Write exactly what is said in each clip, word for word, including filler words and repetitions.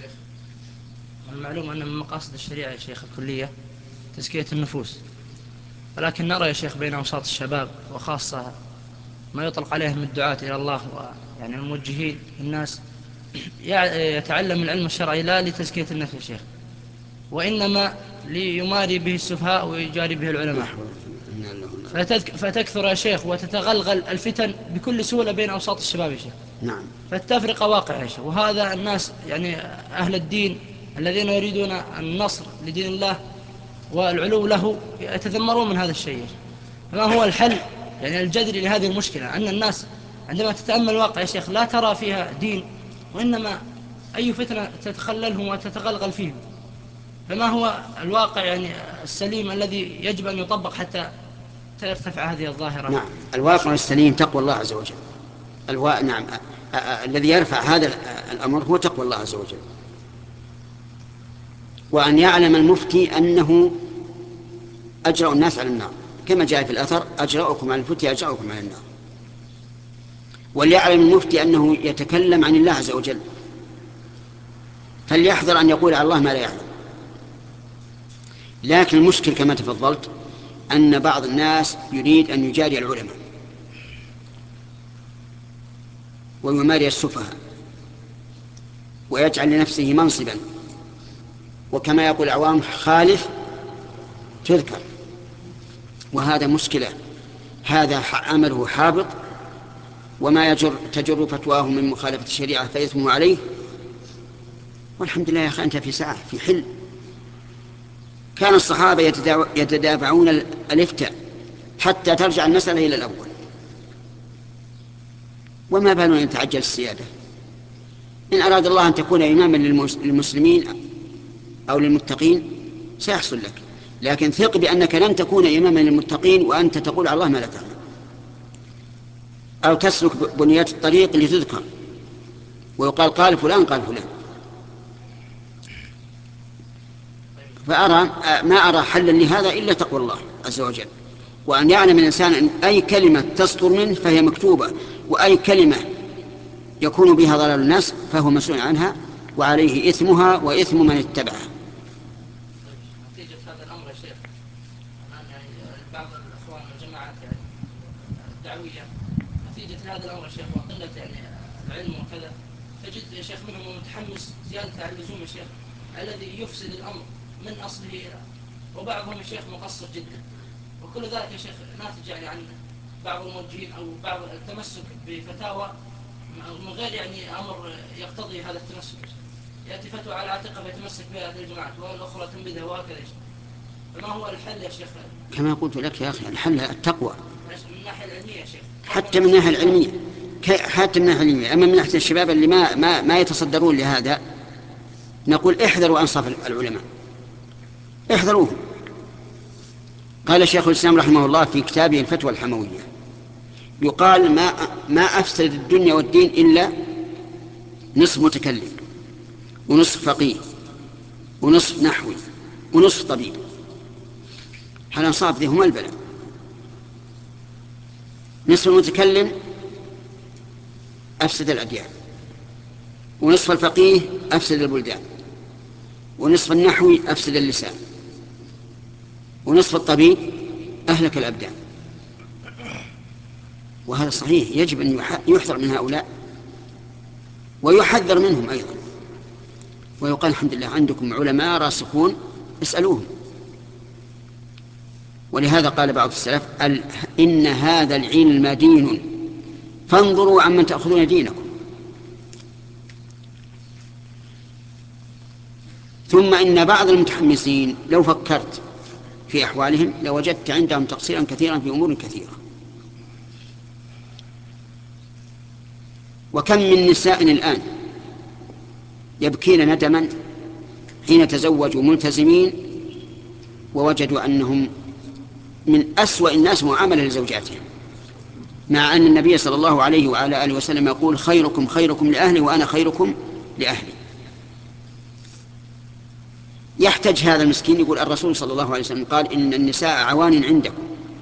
شيخ، المعلوم أن من مقاصد الشريعة يا شيخ الكلية تزكية النفوس، ولكن نرى يا شيخ بين أوساط الشباب وخاصة ما يطلق عليهم الدعاة إلى الله ويعني الموجهين الناس يتعلم العلم الشرعي لا لتزكية النفس يا شيخ، وإنما ليماري به السفهاء ويجاري به العلماء، فتكثر يا شيخ وتتغلغل الفتن بكل سهولة بين أوساط الشباب يا شيخ. نعم. فالتفرقة واقع يا شيخ، وهذا الناس يعني أهل الدين الذين يريدون النصر لدين الله والعلو له يتذمرون من هذا الشيء. فما هو الحل يعني الجذري لهذه المشكلة؟ أن الناس عندما تتأمل الواقع يا شيخ لا ترى فيها دين، وإنما أي فتنة تتخللهم وتتغلغل فيهم. فما هو الواقع يعني السليم الذي يجب أن يطبق حتى ترتفع هذه الظاهرة؟ نعم، الواقع السليم تقوى الله عز وجل. الوا... نعم أ... أ... الذي يرفع هذا الأمر هو تقوى الله عز وجل، وأن يعلم المفتي أنه أجرأ الناس على النار، كما جاء في الأثر أجرأكم على الفتي أجرأكم على النار. وليعلم المفتي أنه يتكلم عن الله عز وجل، فليحذر أن يقول على الله ما لا يعلم. لكن المشكل كما تفضلت أن بعض الناس يريد أن يجاري العلماء ويماري السفهاء ويجعل لنفسه منصبا، وكما يقول العوام خالف تذكر، وهذا مشكلة. هذا عمله حابط، وما يجر تجر فتواه من مخالفة الشريعة فإثمه عليه. والحمد لله يا أخي أنت في ساعة في حل. كان الصحابة يتدافعون الإفتاء حتى ترجع المسألة إلى الأول، وما بالنا يتعجل السيادة. إن أراد الله أن تكون إماما للمسلمين أو للمتقين سيحصل لك، لكن ثق بأنك لن تكون إماما للمتقين وأنت تقول على الله ما لا تعلم، أو تسلك بنيات الطريق لتذكر ويقال قال فلان قال فلان. فأرى ما أرى حلا لهذا إلا تقوى الله عز وجل، وأن يعلم الإنسان أن أي كلمة تصدر منه فهي مكتوبة، وأي كلمة يكون بها ضلال الناس فهو مسؤول عنها وعليه إثمها وإثم من اتبعها. نتيجة هذا الأمر يا شيخ الآن يعني بعض الأخوان والجماعات يعني الدعوية نتيجة هذا الأمر يا شيخ وقلة يعني العلم وكذا، تجد يا شيخ منهم متحمس زيادة عن اللزوم يا شيخ الذي يفسد الأمر من أصله، وبعضهم يا شيخ مقصر جدا، وكل ذلك يا شيخ ناتج يعني عن بعض الموجهين أو بعض التمسك بفتاوى من غير يعني أمر يقتضي هذا التمسك. يأتي فتوى على عاتقه فيتمسك بها هذه الجماعات والأخرى تنبذها وهكذا. فما هو الحل يا شيخ؟ كما قلت لك يا أخي الحل التقوى من الناحية العلمية يا شيخ، حتى من الناحية العلمية، حتى من الناحية العلمية. أما من ناحية الشباب اللي ما, ما, ما يتصدرون لهذا نقول احذروا أنصاف العلماء، احذروهم. قال شيخ الإسلام رحمه الله في كتابه الفتوى الحموية، يقال ما, ما أفسد الدنيا والدين إلا نصف متكلم ونصف فقيه ونصف نحوي ونصف طبيب. هل أنصاف ذي هم البلاء. نصف المتكلم أفسد الأديان، ونصف الفقيه أفسد البلدان، ونصف النحوي أفسد اللسان، ونصف الطبيب أهلك الأبدان. وهذا صحيح، يجب أن يحذر من هؤلاء ويحذر منهم أيضا، ويقال الحمد لله عندكم علماء راسخون اسألوهم. ولهذا قال بعض السلف إن هذا العلم دين فانظروا عمن تأخذون دينكم. ثم إن بعض المتحمسين لو فكرت في أحوالهم لوجدت عندهم تقصيرا كثيرا في أمور كثيرة. وكم من نساء الآن يبكين ندما حين تزوجوا ملتزمين ووجدوا أنهم من أسوأ الناس معاملة لزوجاتهم، مع أن النبي صلى الله عليه وعلى آله وسلم يقول خيركم خيركم لأهلي وأنا خيركم لأهلي. يحتج هذا المسكين يقول الرسول صلى الله عليه وسلم قال إن النساء عوان عندكم،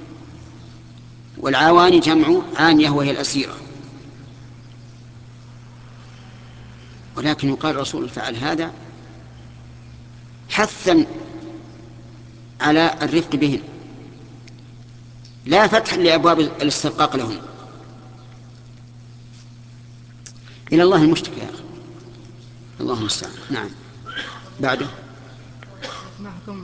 والعوان جمع عانية وهي الأسيرة، ولكن يقال الرسول فعل هذا حثا على الرفق بهن لا فتح لأبواب الاسترقاق لهم. إلى الله المشتكى يا أخي، اللهم المستعان. نعم. بعده. ما حكم